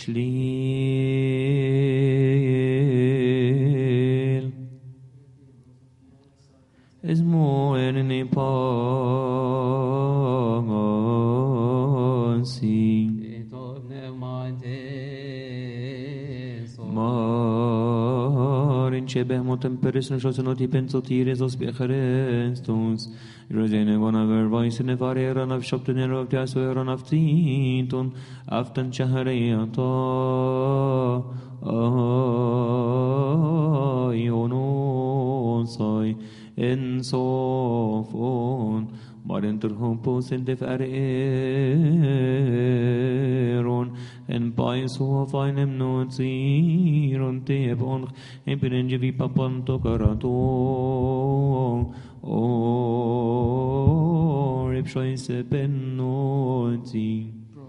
Shliel Ismo Erni Pagasi Marin Shebeh Motem Peris Nushosanoti Pensotiris Os Becherestos Rosene Gonaver Voice Nevareran of Shoptener of Tiasueran of Tinton Aftan Chahareata Ionosai En Sofon Marinterhumpus in Def Areron En Pais Hofainem Noziron Tebon En Pirenjevi Papanto Karato O Ripshoise Penoti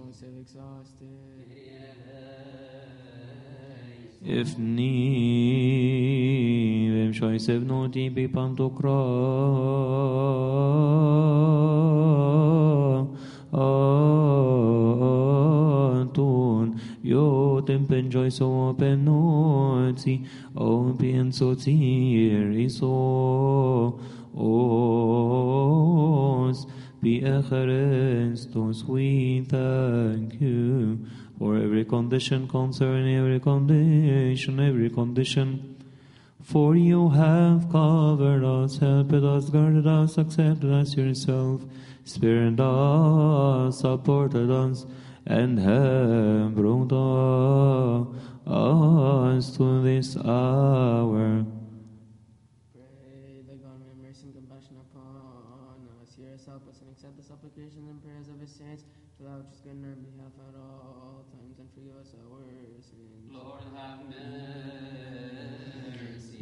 If ni vem shoysev noti be pantokra antun yo tempen joy so penoti o pienso iso os be Christos we thank you for every condition, concerning every condition. For you have covered us, helped us, guarded us, accepted us yourself, spared us, supported us, and have brought us to this hour. Pray that God may have mercy and compassion upon us. Hear us, help us, and accept the supplications and prayers of his saints, to that which is good in our behalf at all times, and forgive us our sins. Lord, have mercy.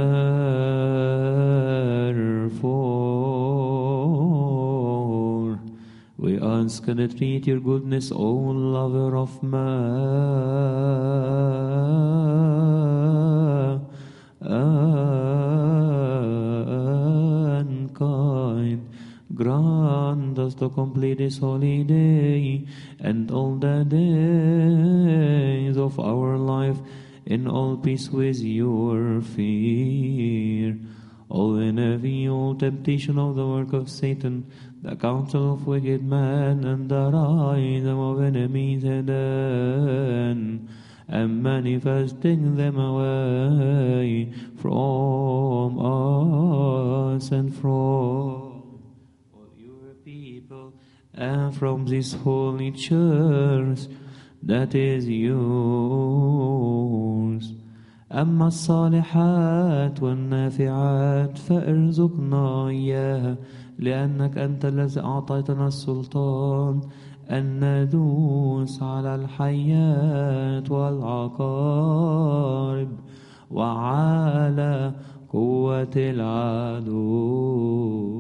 Therefore, we ask and entreat your goodness, O lover of mankind, grant us to complete this holy day and all the days of our life in all peace with your fear. All envy, all temptation of the work of Satan, the counsel of wicked men, and the rising of enemies hidden, and manifesting them away from us and from all your people, and from this holy church that is yours. أما الصالحات والنافعات فارزقنا إياها، لأنك أنت الذي أعطيتنا السلطان أن ندوس على الحيات والعقارب وعلى قوة العدو.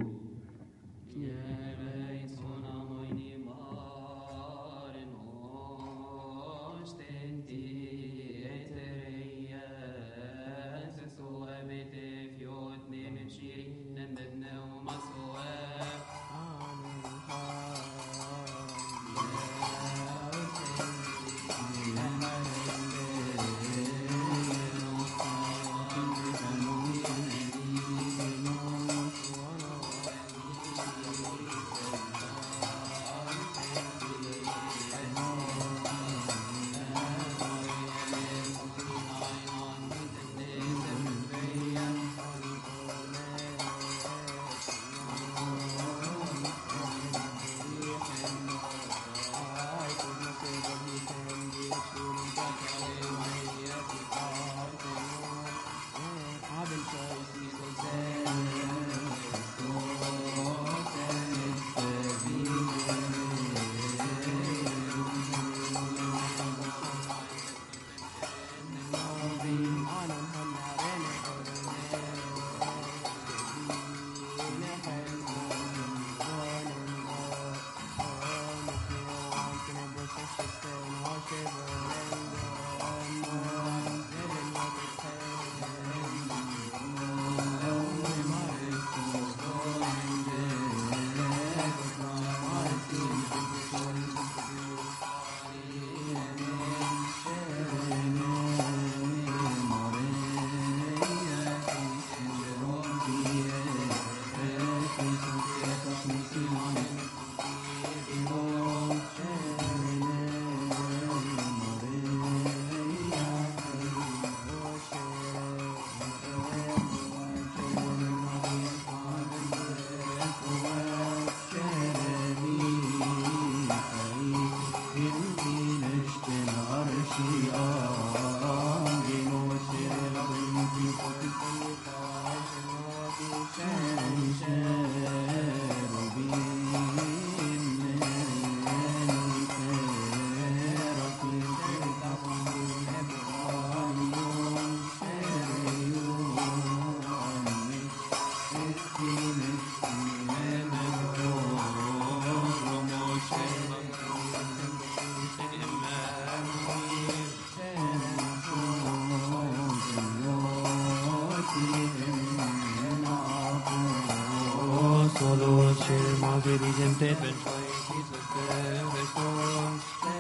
share Mother and Tepen, Jesus Christos,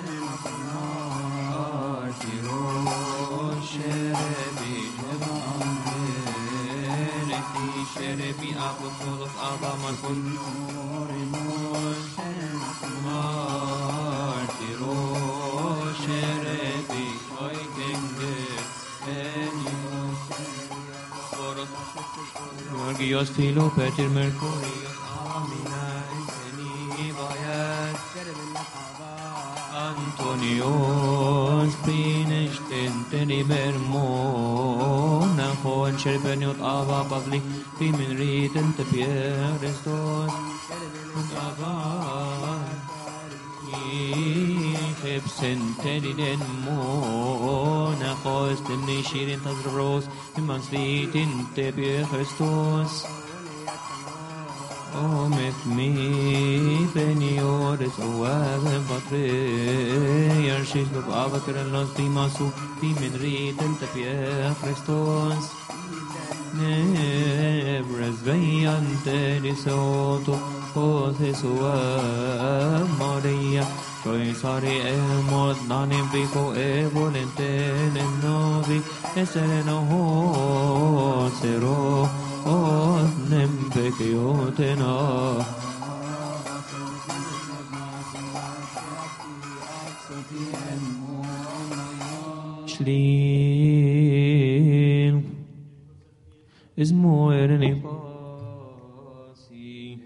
Artiros, Sherebi, Jovan, Sherebi, Apostol of Abaman, Martiros, Sherebi, Oikenge, Georgios Philo, Peter Mercurius, Amina, Bayat, Antonios, Pinishtin, Tenibermona, Hohen Sherbeniot, Ava, Pavli, Timin Riten, Tepier, Restos, Ava, Hepsen, Tediden, Mona, Host, Nishirin, Tazros, Imanslitin, Tepier, Restos. O met me, Peniores, O Ave, Patriarchis, of Avatar and Los Timasu, Timin Riten, Tepier, Restos. Nebres veante di sotto, cose sue, Maria, Coisari e mod nanim vico e volente ne novi, e sereno hosero, o nembe che io te no. Shlil is more than a posse.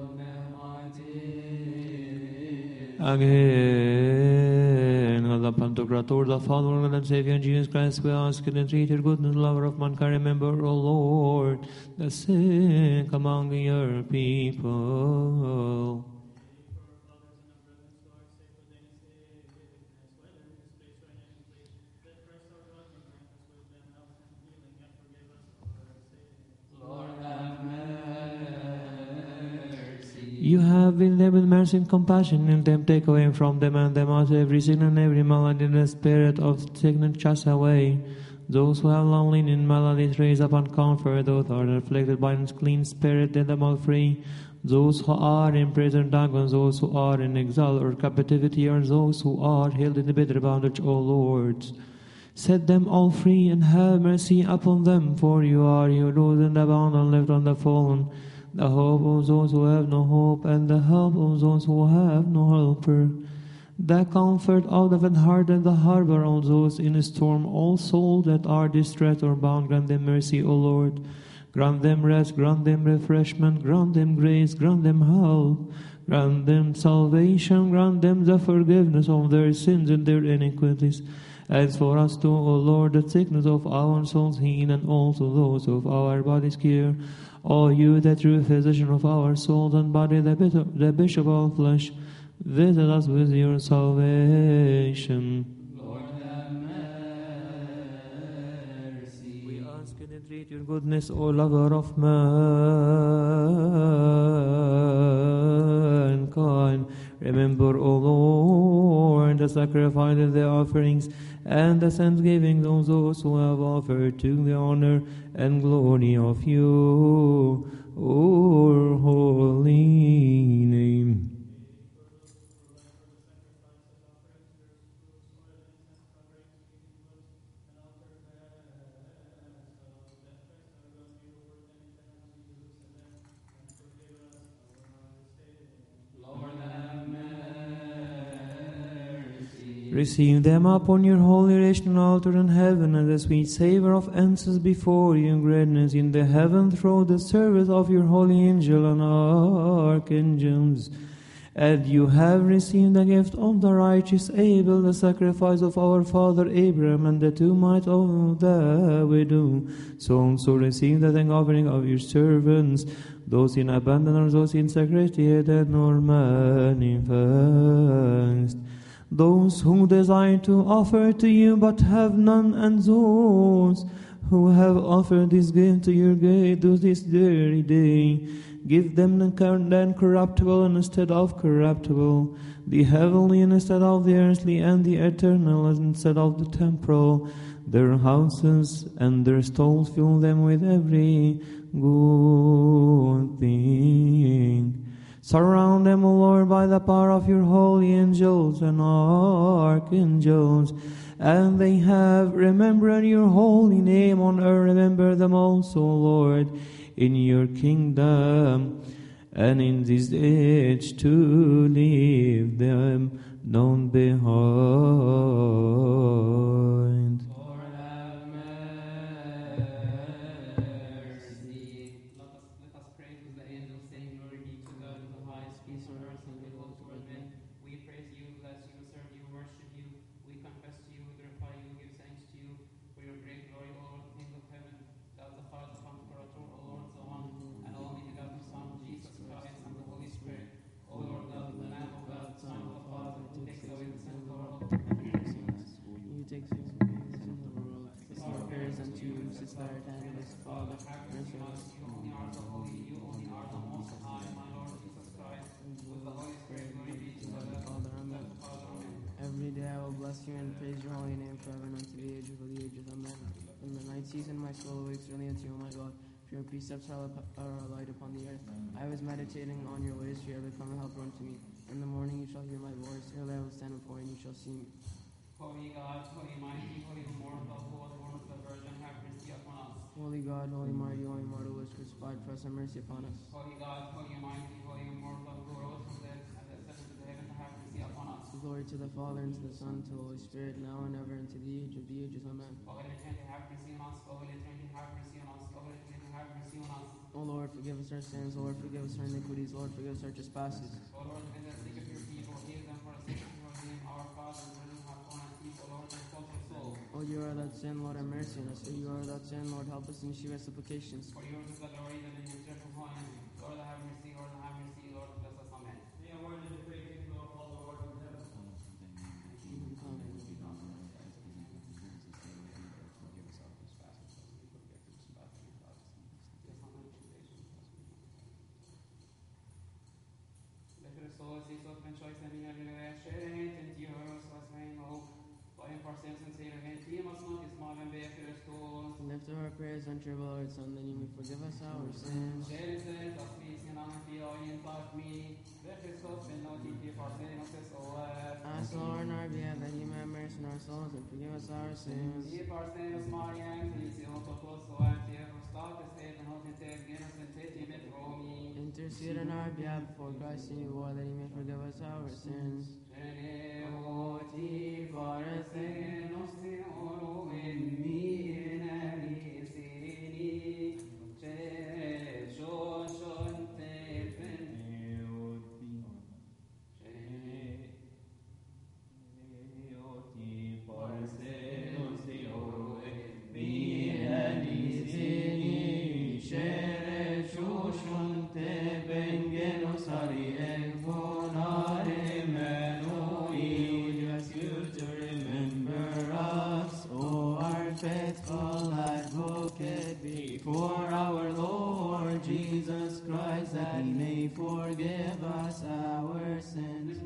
Again, Allah Pantocrator, the Father, Lord and Savior, Jesus Christ, we ask and entreat your goodness, lover of mankind, remember, O Lord, the sick among your people. You have been there with mercy and compassion, and them take away from them and them out every sin and every malady, and the spirit of sickness cast away. Those who have long lain in maladies raise up and comfort. Those who are afflicted by an unclean spirit, let them all free. Those who are in prison, dragons, those who are in exile or captivity, or those who are held in the bitter bondage, O Lord. Set them all free and have mercy upon them, for you are your Lord and abound and lift on the fallen. The hope of those who have no hope, and the help of those who have no helper. The comfort of the faint-hearted, the harbor of those in a storm, all souls that are distressed or bound, grant them mercy, O Lord. Grant them rest, grant them refreshment, grant them grace, grant them help, grant them salvation, grant them the forgiveness of their sins and their iniquities. As for us too, O Lord, the sickness of our souls heal, and also those of our bodies cure. O you, the true physician of our souls and body, the bishop of flesh, visit us with your salvation. Lord, have mercy. We ask and entreat your goodness, O lover of mankind. Remember, O Lord, the sacrifices, the offerings, and the thanksgiving of those who have offered to the honor and glory of your holy name. Receive them upon your holy rational altar in heaven, as a sweet savor of incense before you, greatness in the heaven through the service of your holy angel and archangels. And you have received the gift of the righteous Abel, the sacrifice of our father Abraham, and the two mites of the widow. So also receive the thank offering of your servants, those in abundance or those in sacred or manifest. Those who desire to offer to you but have none, and those who have offered this gift to your gate this very day, give them the incorruptible instead of corruptible, the heavenly instead of the earthly, and the eternal instead of the temporal. Their houses and their stalls fill them with every good thing. Surround them, O Lord, by the power of your holy angels and archangels. And they have remembered your holy name on earth. Remember them also, Lord, in your kingdom. And in this age to leave them known behind. Lord have mercy. Let us pray to the angels, saying, Glory be to God in the highest, peace on earth and goodwill toward men. We praise you, bless you, serve you, worship you. We confess to you, glorify you, give thanks to you for your great glory, O Lord, King of heaven. Thou the Father, the Comforter, O Lord, the one and only begotten Son, Jesus Christ, and the Holy Spirit. O Lord God, the Lamb of God, Son of the Father, who takes away the sin of the world. You take away the sin of the world. The Lord prays unto you, sits by your hand, and is Father. Mercy on us. You only are the holy, you only are the most high, my Lord Jesus Christ. With the Holy Spirit, glory be to the Father. Amen. Every day I will bless you and praise your holy name forever and unto the age of the ages. Amen. In the night season, my soul awakes early unto you, O my God. For your precepts are a light upon the earth. I was meditating on your ways, for you have become a helper unto me. In the morning you shall hear my voice. Early I will stand before you, and you shall see me. Holy God, holy mighty, holy immortal, who was born of the Virgin, have mercy upon us. Holy God, holy mighty, holy immortal, who was crucified for us, have mercy upon us. Holy God, holy mighty, holy immortal, who rose from the dead and ascended to heaven, have mercy upon us. Glory to the Father, and to the Son, and to the Holy Spirit, now and ever, and to the age of the ages. Amen. Holy Trinity, have mercy on us. Holy Trinity, have mercy on us. Holy Trinity, have mercy on us. O Lord, forgive us our sins. Lord, forgive us our iniquities. Lord, forgive us our trespasses. O Lord, visit the sick of your people. Heal them for the sake of your name. Our Father, in heaven, have borne us peace. O Lord, expose your soul. O you are without sin, Lord, have mercy on us. O you are without sin, Lord, help us and receive our supplications. For yours is the glory, the dominion, from holiness. Lord, have mercy. Lord, have mercy. Lord, bless us. Amen. May our word is the great kingdom of all the Lord in heaven. Souls, these open choice and in your shade, and yours was made hope. By him for sins and Savior, and he must not be small and be a Christos. Lift our prayers unto your Lord, Son, that you may forgive us our sins. Share says, as we sin on the in thought me, let Christos be noted for sin of his soul. Ask Lord in our behalf that he may have mercy on our souls and forgive us our sins. He for sin of Maria, and he seal to close so and he ever start to save and hope and take innocent take him at Rome. Intercede on our behalf before Christ in you, Lord, that he may forgive us our sins. Before our Lord Jesus Christ, that he may forgive us our sins.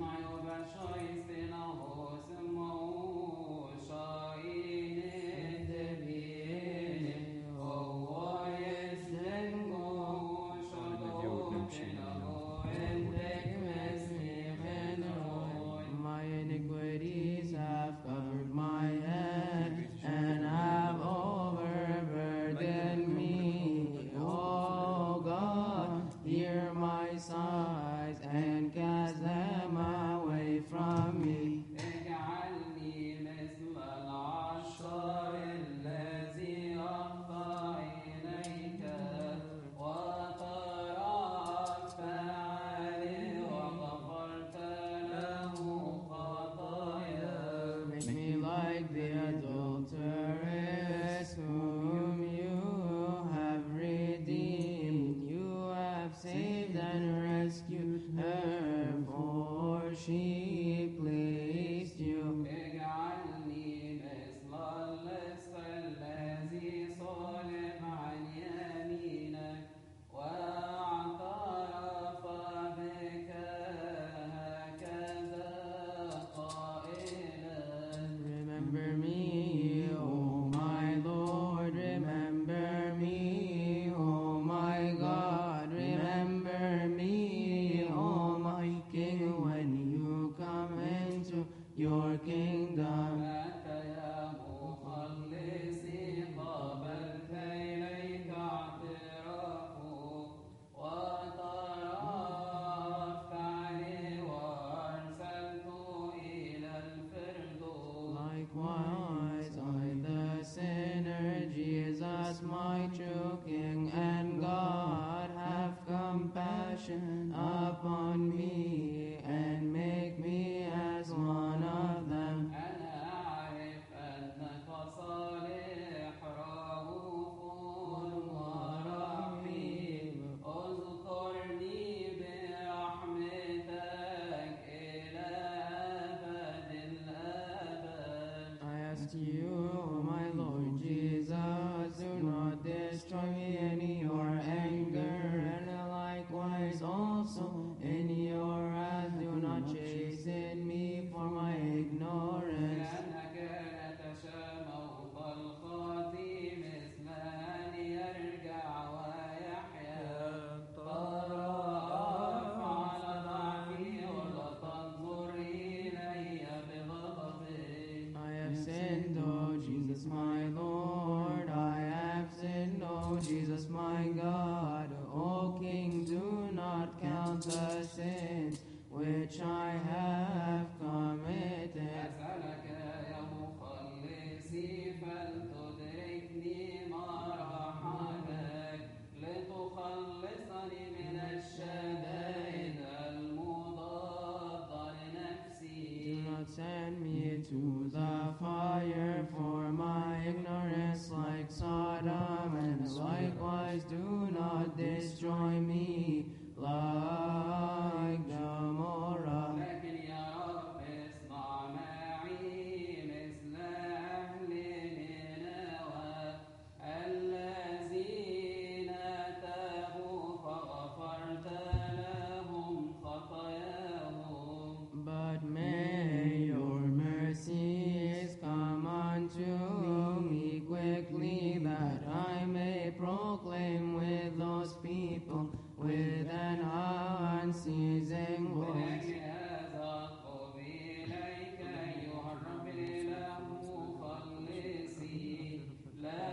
My iniquities have covered my head and have overburdened me. O God, hear my sighs and cast them away from me. true King and God, have compassion upon me and make me as one of them. أنا أعرف أنك صالح رؤوف ورحيم اذكرني برحمتك إلى أبد الآباد. I ask you, my Lord Jesus, do not destroy me in your anger, and likewise also in your wrath do not chasten me for my ignorance. لأنك لا تشاء موت الخاطئ مثل أن يرجع ويحيا. ترأف على ضعفي ولا تنظر إلي بغضبك. I have sinned, O Jesus my Lord, I have sinned, O Jesus my God. O King, do not count the sins which I have committed. أسألك يا مخلصي فلتدركني مرحمتك لتخلصني من الشدائد المضادة Do لنفسي. not send me to the fire for my ignorance like Sodom, and likewise do not destroy me like Gomorrah. لكن يا رب اسمع معي مثل أهل نينوى الذين تابوا فغفرت لهم خطاياهم. But may your mercies come unto me quickly, that I may proclaim with those people with an unceasing voice. ولأجل هذا أطلب إليك أيها الرب الإله مخلصي لا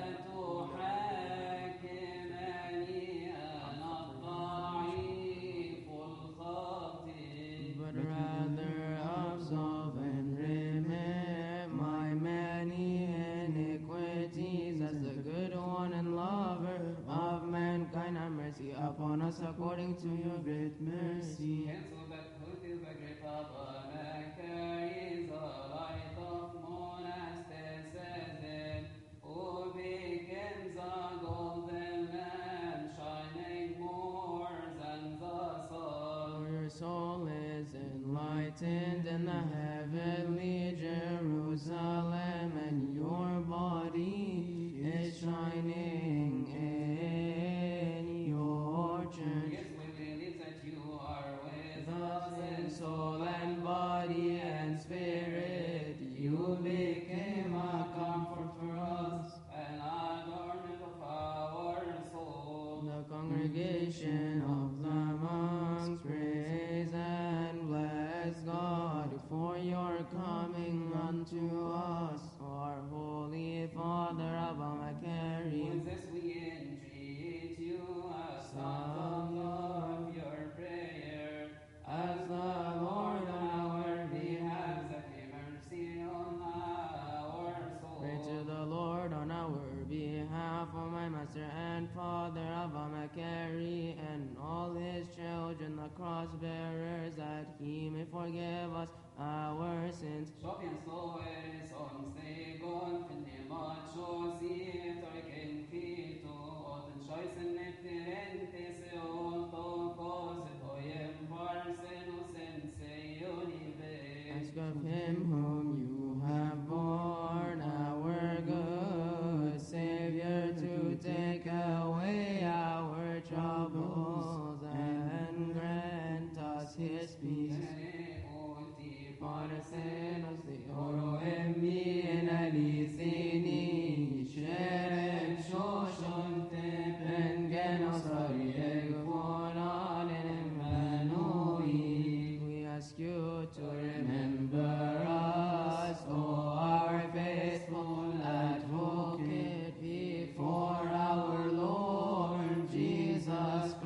تحاكمني أنا الضعيف الخاطئ. But rather absolve and remit my many iniquities, as the good one and lover of mankind. Have mercy upon us according to your great mercy. Hensovet hutil begrippadene keisarait of monasteseden, ubiken the golden lamp shining more than the sun. For your soul is enlightened in the heavenly Jerusalem, and your body is shining in your church. Yes, we believe that you are with us In soul and body and spirit, you became a comfort for us. and adornment of our soul. The congregation of the monks praise and bless God for your coming unto us, our Holy Father Abba Macari. With this we entreat you as sons of your prayer, as the Lord on our behalf, that he mercy on our soul. Pray to the Lord on our behalf, O my Master and Father Abba Macari, and all his children, the cross bearers, that he may forgive us our sins. Shopping slowes on stegon, finne macho torken fito, oten scheißen neftirentes to cose poem varsenus Ask of him whom you have borne, our good Savior, to take away our troubles and grant us his peace. Parsenos de oro en mi en alicini, sherem shoshon tepen genos ariegfonan en Emmanuel. We ask you to remember us, O our faithful advocate, before our Lord Jesus Christ.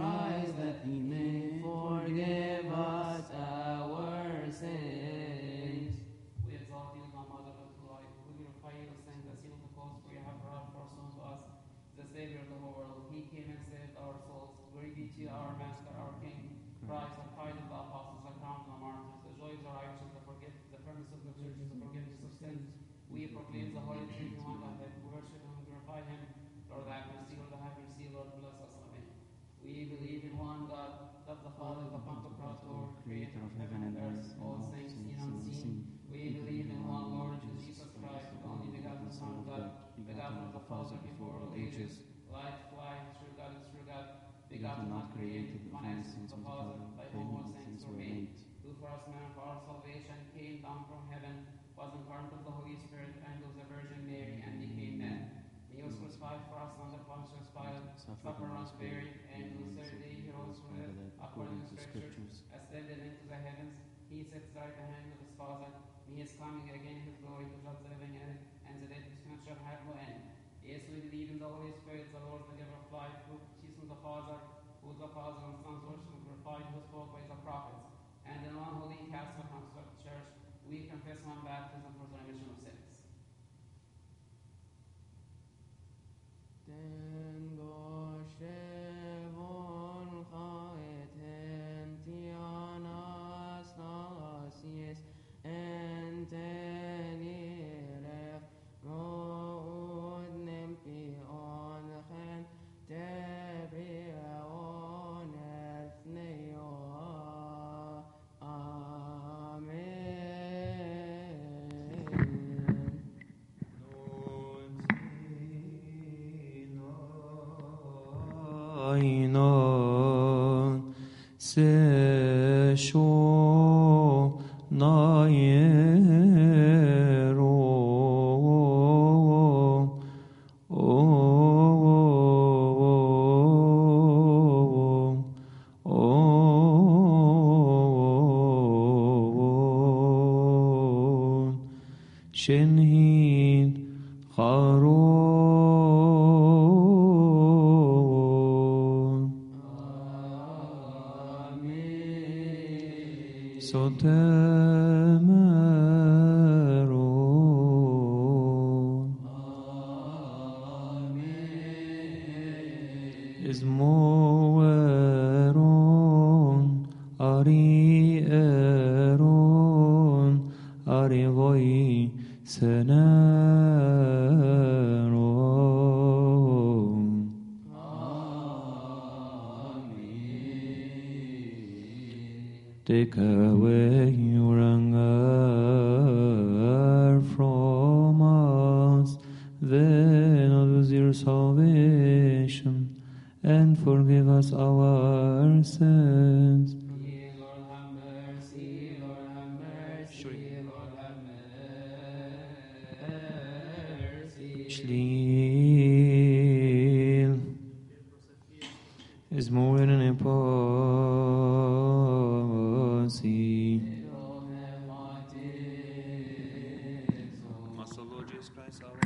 to you, our Master, our King, Christ, the pride of the apostles, the crown of the martyrs, the joy of the righteous, the firmness of the church, the forgiveness of sins. We proclaim the Holy Trinity, one God, we worship Him and glorify Him. Lord, have mercy, Lord, have mercy, Lord, bless us. Amen. We believe in one God, God the Father, the Pantocrator, creator of heaven and earth, all things seen and unseen. We believe in one Lord Jesus Christ, the only begotten Son of God, begotten of the Father before all ages, light of light, true God of true God, begotten, not created, one essence of the Father, by whom all things were made, who for us men for our salvation came down from heaven, was incarnate of the Holy Spirit and of the Virgin Mary, and became man. He was crucified for us under Pontius Pilate, suffered and was buried, and on the third day he rose from the dead, according to Scriptures, ascended into the heavens. He sits right at the hand of his Father. He is coming again in his glory to judge the living and the dead, whose kingdom shall have no end. Yes, we believe in the Holy Spirit, the Lord, the giver of life, who proceeds from the Father, who is the Father and Son, worship and glorified, who spoke by the prophets. And in one holy Catholic Apostolic Church, we confess one baptism for the remission of sins. Tengo shevon chaeten tianas nasies enteniref mo'ud nempi onchen tebi on ethneo. Amen. Ainon se sho naero shenhid charon sotemeron ismoeron arieron arivoi seneron. Take away your anger from us, then lose your salvation, and forgive us our sins. Lord have mercy, Lord have mercy, Lord have mercy. Shlil is more than an impossible. Master Lord Jesus Christ, our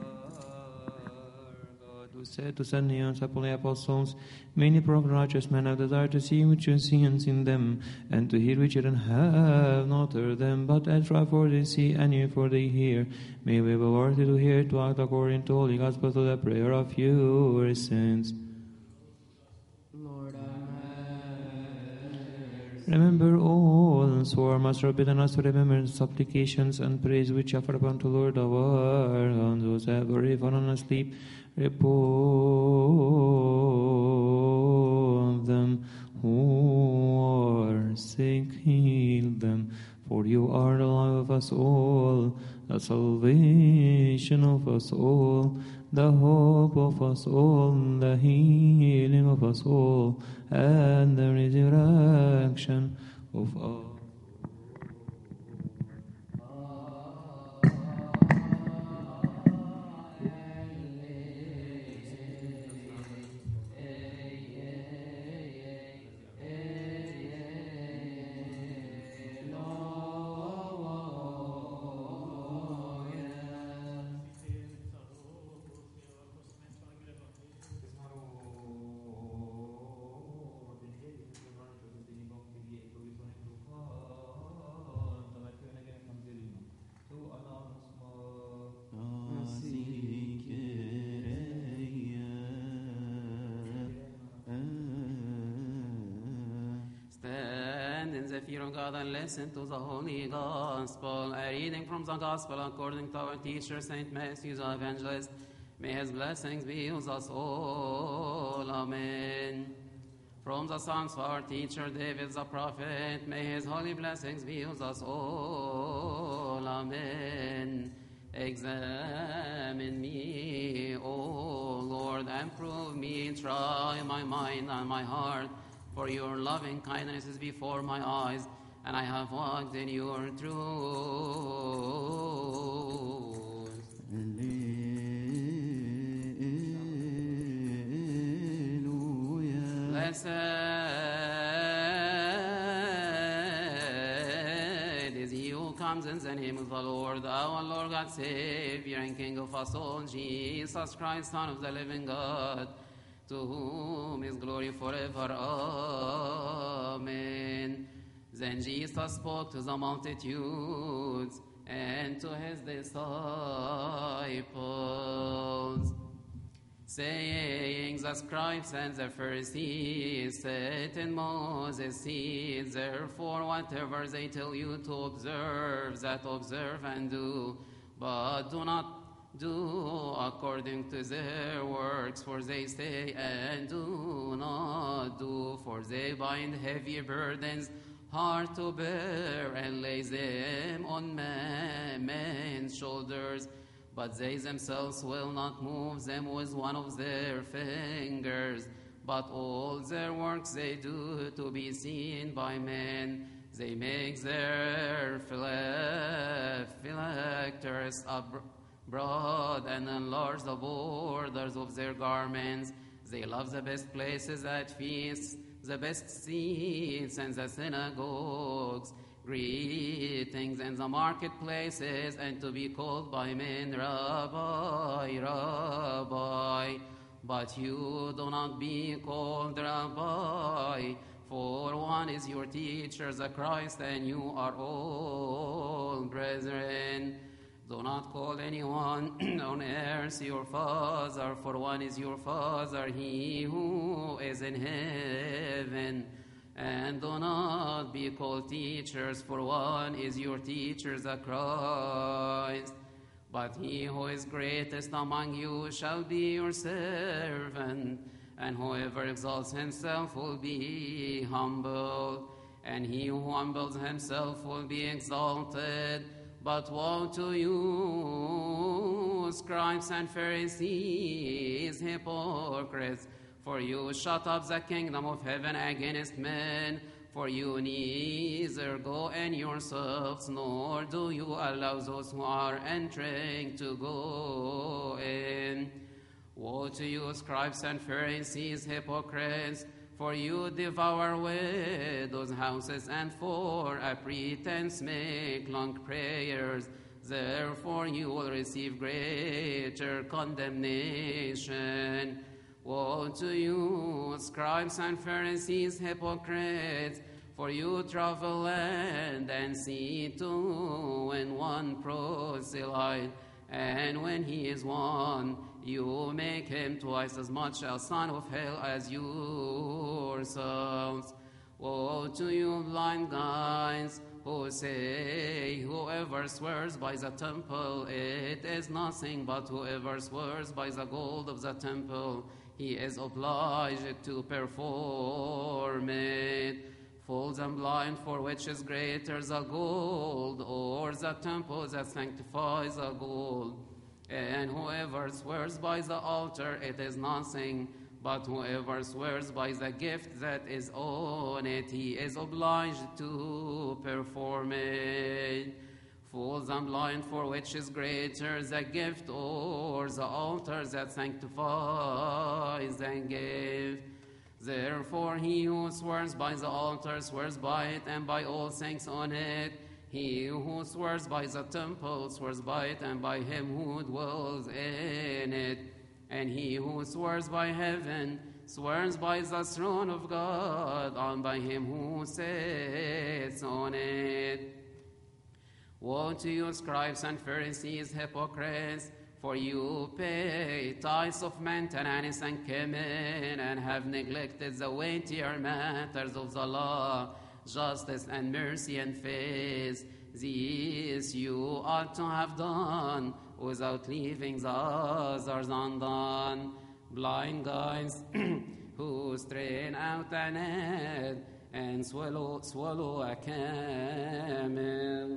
God, who said to send near to the apostles, many prophets and righteous men have desired to see which you see and seen them, and to hear which you have not heard them, but as for they see and hear for they hear. May we be worthy to hear, to act according to holy gospel, to the prayer of your saints. Lord have mercy. Remember all who are Master bidden us to remember the supplications and praise which offer upon the Lord our God, those have already fallen asleep, repose them, who are sick, heal them, for you are the life of us all, the salvation of us all, the hope of us all, the healing of us all, and the resurrection of all. stand in the fear of God and listen to the Holy Gospel. A reading from the Gospel according to our teacher, St. Matthew, the Evangelist. May his blessings be with us all. Amen. From the Psalms of our teacher, David the prophet, may his holy blessings be with us all. Amen. Examine me, O Lord, and prove me. Try my mind and my heart, for your loving kindness is before my eyes, and I have walked in your truth. Alleluia. Blessed is he who comes in the name of the Lord, our Lord God, Savior and King of us all, Jesus Christ, Son of the living God, to whom is glory forever. Amen. Then Jesus spoke to the multitudes and to his disciples, saying, the scribes and the Pharisees sit in Moses' seat. Therefore, whatever they tell you to observe, that observe and do, but do not do according to their works, for they say and do not do, for they bind heavy burdens hard to bear and lay them on men's shoulders, but they themselves will not move them with one of their fingers. But all their works they do to be seen by men. They make their phylacteries broad and enlarge the borders of their garments. They love the best places at feasts, the best seats and the synagogues, greetings in the marketplaces, and to be called by men, Rabbi, Rabbi. But you do not be called Rabbi, for one is your teacher, the Christ, and you are all brethren. Do not call anyone on earth your father, for one is your Father, he who is in heaven. And do not be called teachers, for one is your teacher, the Christ. But he who is greatest among you shall be your servant, and whoever exalts himself will be humbled, and he who humbles himself will be exalted. But woe to you, scribes and Pharisees, hypocrites, for you shut up the kingdom of heaven against men. For you neither go in yourselves, nor do you allow those who are entering to go in. Woe to you, scribes and Pharisees, hypocrites, for you devour widows' houses, and for a pretense make long prayers. Therefore you will receive greater condemnation. Woe to you, scribes and Pharisees, hypocrites, for you travel land and sea to win one proselyte, and when he is won, you make him twice as much a son of hell as yourselves. Woe to you, blind guides, who say, whoever swears by the temple, it is nothing, but whoever swears by the gold of the temple, he is obliged to perform it. Fools and blind, for which is greater, the gold or the temple that sanctifies the gold? And whoever swears by the altar, it is nothing, but whoever swears by the gift that is on it, he is obliged to perform it. Fools and blind, for which is greater, the gift or the altar that sanctifies the gift? Therefore he who swears by the altar swears by it and by all things on it. He who swears by the temple swears by it and by him who dwells in it. And he who swears by heaven swears by the throne of God and by him who sits on it. Woe to you, scribes and Pharisees, hypocrites, for you pay tithes of mint and anise and cumin, and have neglected the weightier matters of the law, justice and mercy and faith. This you ought to have done without leaving the others undone. Blind guides who strain out an head and swallow a camel.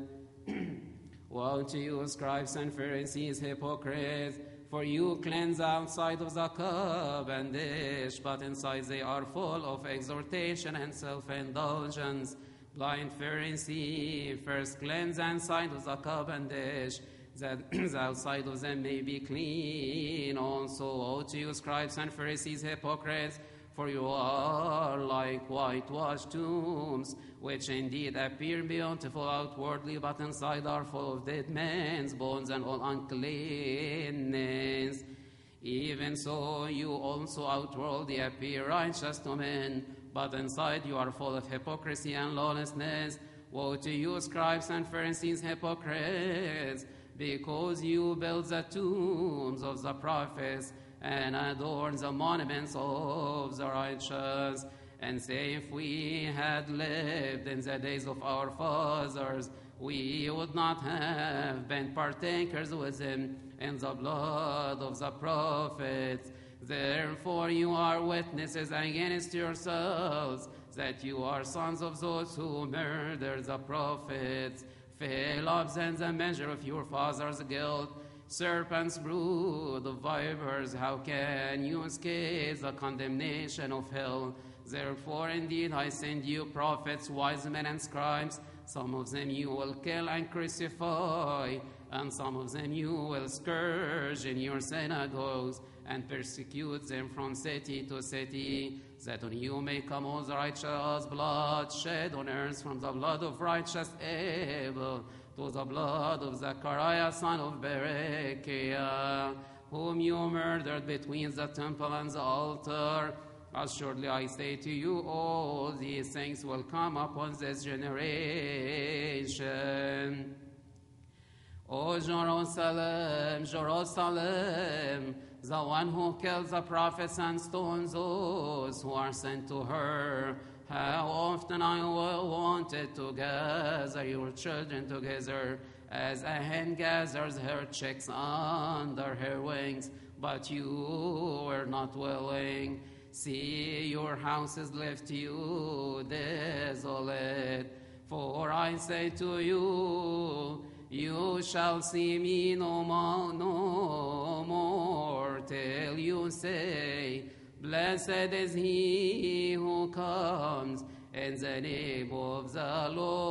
Woe to you, scribes and Pharisees, hypocrites, for you cleanse outside of the cup and dish, but inside they are full of exhortation and self-indulgence. Blind Pharisee, first cleanse inside of the cup and dish, that the outside of them may be clean. Also, woe to you, scribes and Pharisees, hypocrites, for you are like whitewashed tombs, which indeed appear beautiful outwardly, but inside are full of dead men's bones and all uncleanness. Even so, you also outwardly appear righteous to men, but inside you are full of hypocrisy and lawlessness. Woe to you, scribes and Pharisees, hypocrites, because you build the tombs of the prophets and adorn the monuments of the righteous, and say, if we had lived in the days of our fathers, we would not have been partakers with them in the blood of the prophets. Therefore you are witnesses against yourselves that you are sons of those who murdered the prophets. Fill up then the measure of your father's guilt. Serpents, brood of vipers, how can you escape the condemnation of hell? Therefore, indeed, I send you prophets, wise men, and scribes. Some of them you will kill and crucify, and some of them you will scourge in your synagogues and persecute them from city to city, that on you may come all the righteous blood shed on earth, from the blood of righteous Abel to the blood of Zechariah, son of Berechiah, whom you murdered between the temple and the altar. Assuredly I say to you, all these things will come upon this generation. O Jerusalem, Jerusalem, the one who kills the prophets and stones those who are sent to her. How often I wanted to gather your children together, as a hen gathers her chicks under her wings, but you were not willing. See, your house is left you desolate. For I say to you, you shall see me no more, till you say, blessed is he who comes in the name of the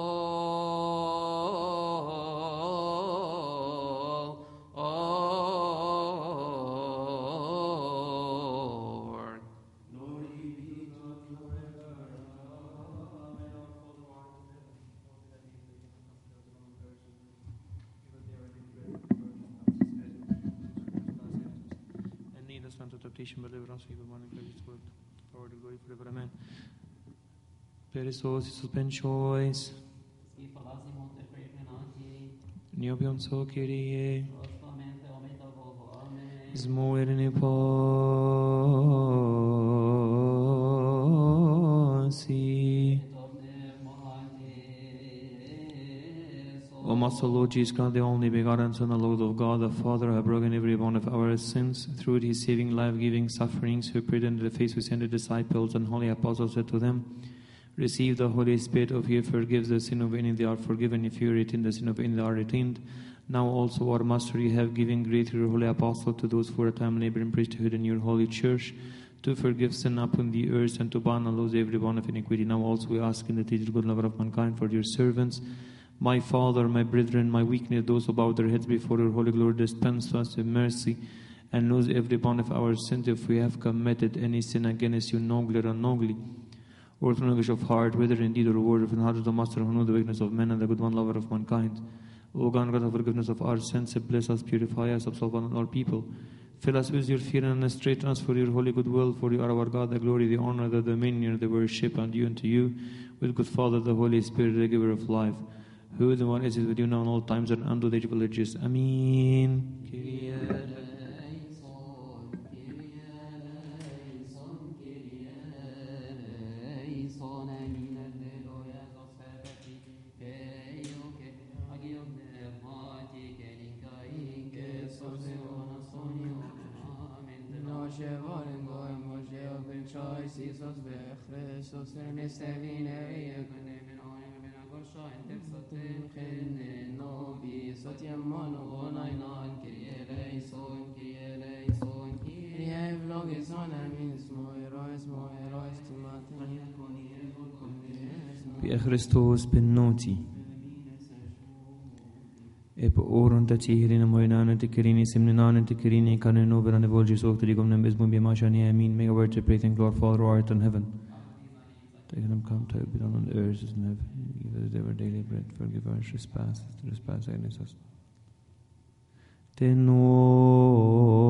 Lord. Glory be to you forever. And lead us not to temptation, but deliver us from evil. And praise the Lord. Lord, glory forever. Amen. Peresos suspen choice. Niobion so Kyrie. Zmoerni pasi. O Master Lord Jesus God, the only begotten Son, the Lord of God, the Father, who have broken every one of our sins through his saving, life-giving sufferings, who appeared under the face who sent the disciples and holy apostles, said to them, receive the Holy Spirit of you, forgives the sin of any, they are forgiven. If you retain the sin of any, they are retained. Now also, our Master, you have given great through your holy apostle to those for a time labor in priesthood in your holy church, to forgive sin upon the earth and to bind and loose every bond of iniquity. Now also we ask in the teacher, good lover of mankind, for your servants, my Father, my brethren, my weakness, those who bow their heads before your holy glory, dispense to us with mercy and lose every bond of our sins if we have committed any sin against you, knowingly or unknowingly, or through knowledge of heart, whether in deed or word, of the heart of the Master, who knows the weakness of men and the good one, lover of mankind. O God, God of forgiveness of our sins, bless us, purify us, absolve all people. Fill us with your fear and straighten us for your holy good will, for you are our God, the glory, the honor, the dominion, the worship, and you unto you, with good Father, the Holy Spirit, the giver of life, who the one is with you now in all times and unto the age of all ages. Amen. Kyrie eleison, Kyrie eleison, amen, alleluia. Jesus Christus nestevine yakune min oim min agosha intepsatim khine nobi satyamon onainan kieleison vlogis amin smoirois timatin Via Christus benoti. E på åren til tiherine møgnane til kirini simninane til kirini kan nu være volgi så til gomnem besbum bi mashani amin. Make a word to pray and glorify Father who art in heaven. Take them come to be done on the earth as in heaven. Give us our daily bread. Forgive our trespasses against us. Te